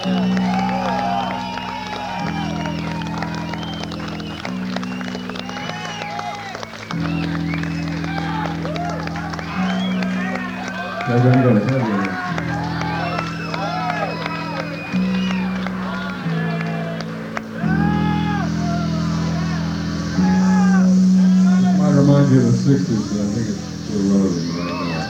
Remind you of the 60s, but I think it's still relevant right now.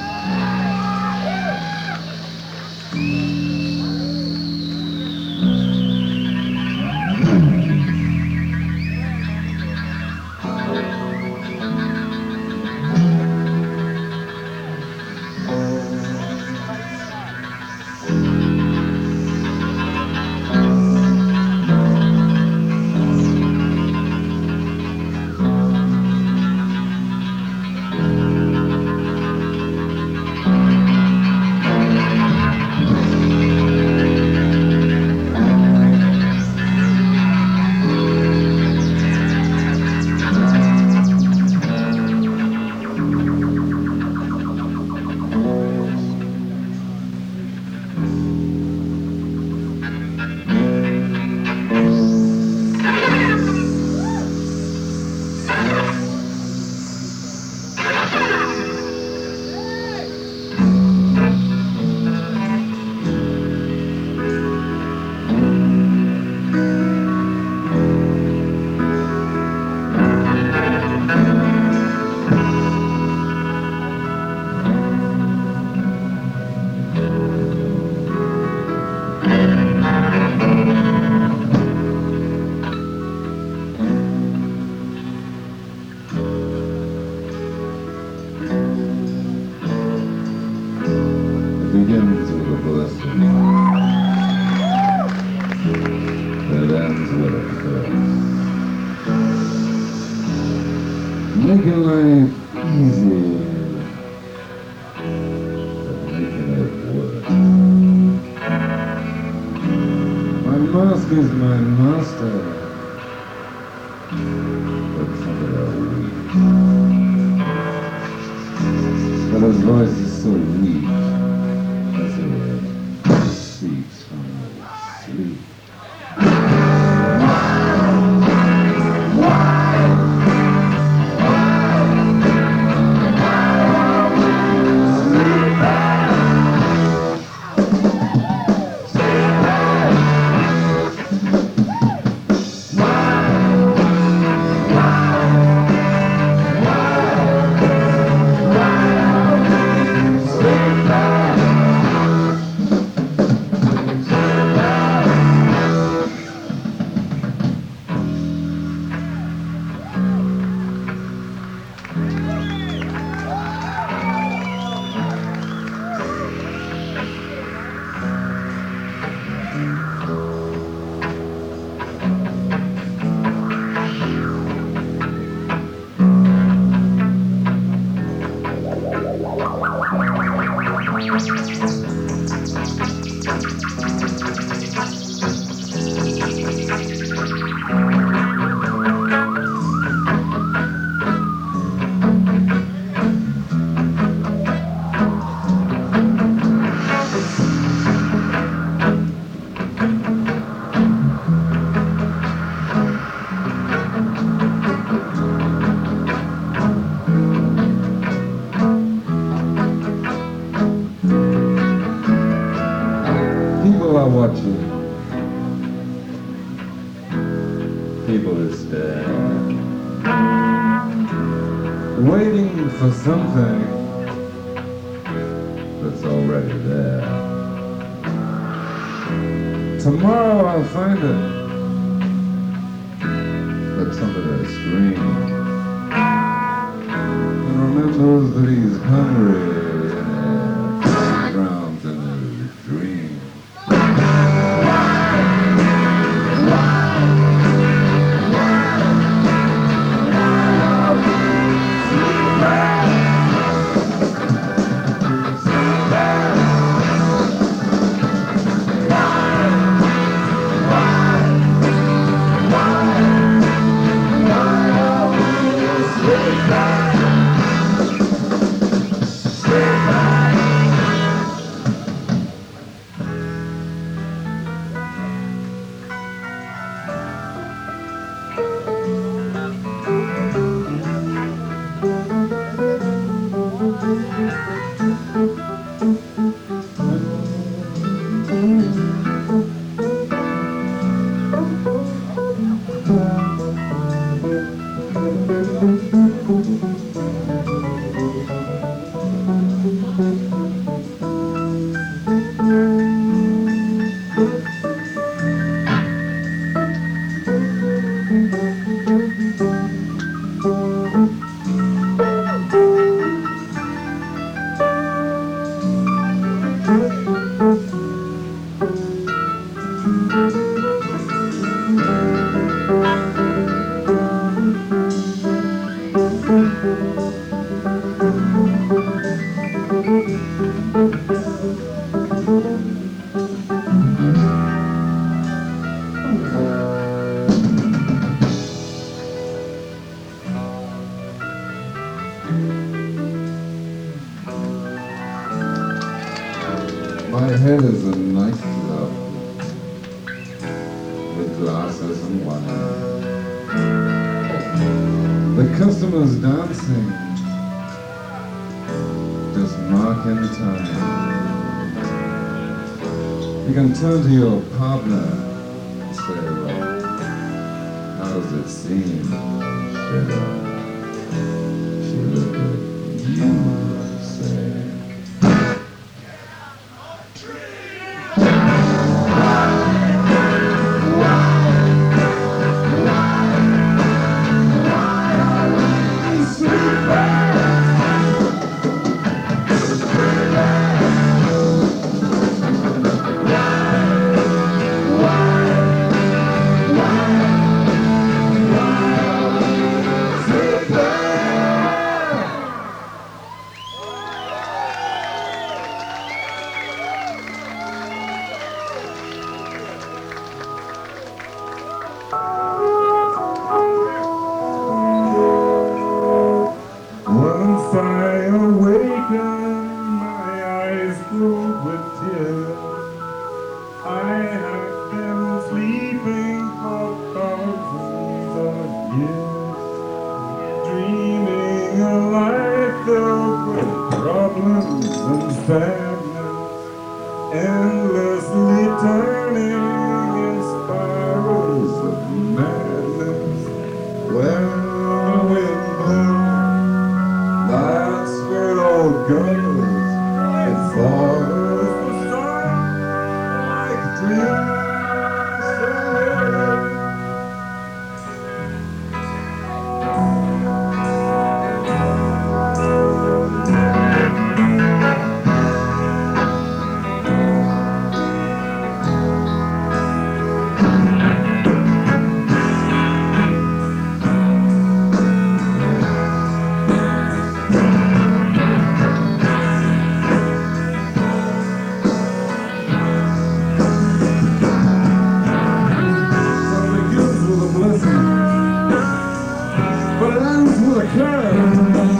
Begins with a blessing, it ends with a curse. Making life easy, but making it worse. My mask is my master, but some of that weak. But his voice is so weak. Speaks from sleep. People are watching. People are staring. Waiting for something that's already there. Tomorrow I'll find it. That's under their screen. And remembers that he's hungry and drowns in his dream. and wine. The customers dancing, just marking time. You can turn to your partner and say, well, how does it seem? She look at you, say. Once I awakened, my eyes filled with tears. I have been sleeping for thousands of years, dreaming a life filled with problems and sadness, endlessly turning in spirals of madness. When the wind blows, that's where it all goes. It follows the sun like dreams. But it ends with a curve.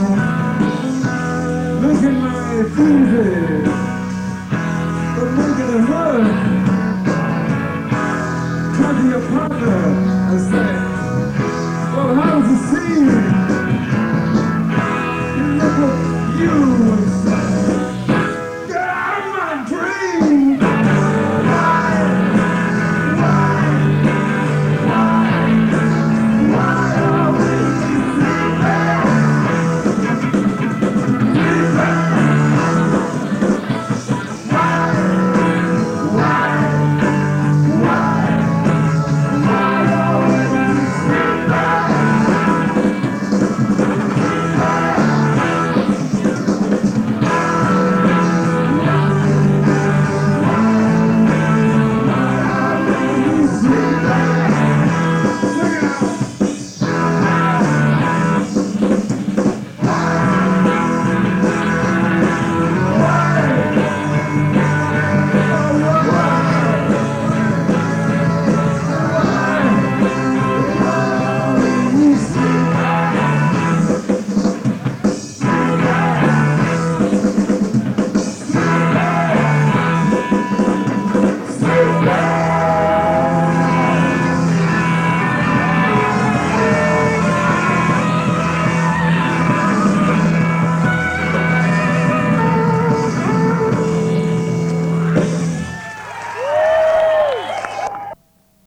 Look at my fuses, but making it hurt. Come to your partner and say,